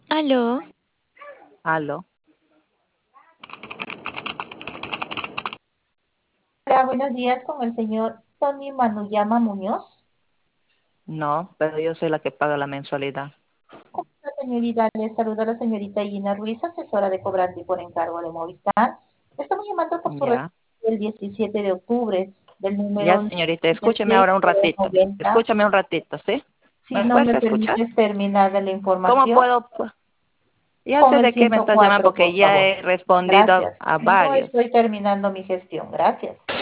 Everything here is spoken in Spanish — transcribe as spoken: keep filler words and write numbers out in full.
Aló, Aló. Hola, buenos días con el señor Tony Manuyama Muñoz. No, pero yo soy la que paga la mensualidad. La señorita, le saluda la señorita Gina Ruiz, asesora de cobrante por encargo de Movistar. Estamos llamando por su respuesta Ya. del diecisiete de octubre del Ya, número señorita, escúcheme seis ahora un ratito. noventa. Escúchame un ratito, ¿sí? Si ¿Me no puedes me escuchar? permites terminar de la ¿Cómo información, puedo? pu- Ya con sé el de qué me ciento estás llamando cuatro, porque por ya favor. he respondido Gracias. a No varios. estoy terminando mi gestión. Gracias.